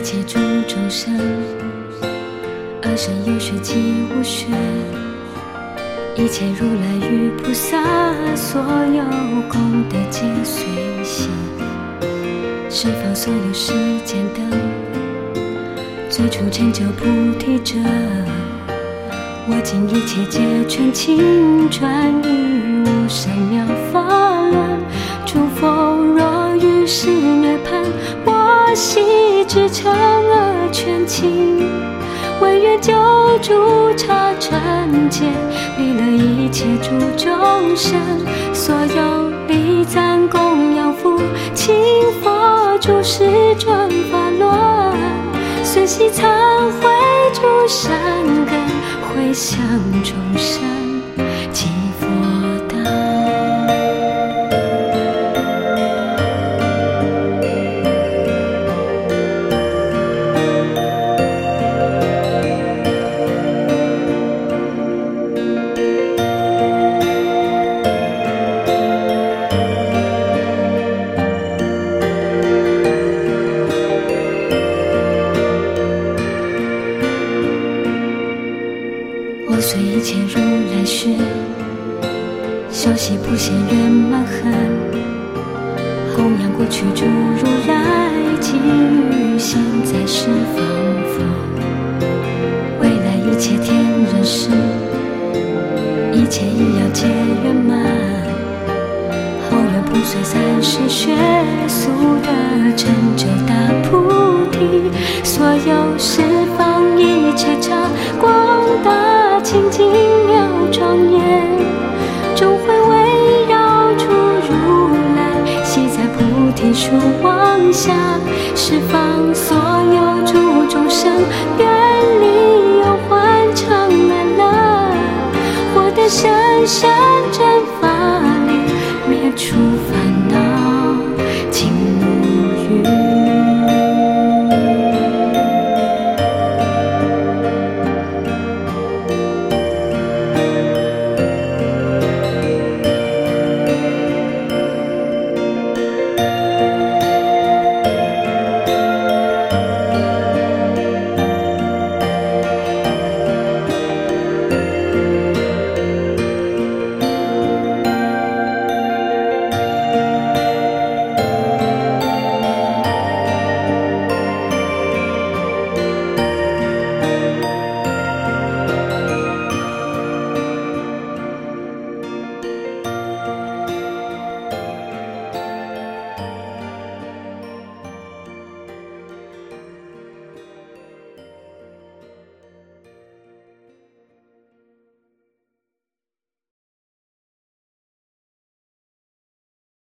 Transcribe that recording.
切诸众生，二生有学即无学，一切如来与菩萨，所有功德皆随喜。十方所有世间等，最初成就菩提者，我今一切皆全倾转于无上妙法轮。诸佛若于是涅槃，我悉至诚而全倾，唯愿救助刹尘界，利乐一切诸众生。所有礼赞供养福请佛诸世尊法轮，随喜忏悔诸善根，回向众生即佛道。我随一切如来学，修习普贤圆满恨，供养过去诸如来，给予现在十方佛，未来一切天人世，一切亦要皆圆满。后愿普随30学，速得成就大菩提。所有十方一切刹，光大清净妙庄严，终会围绕住如来，悉在菩提树望下。十方所有诸众生，愿力永欢常安乐，获得甚深真法力，灭除烦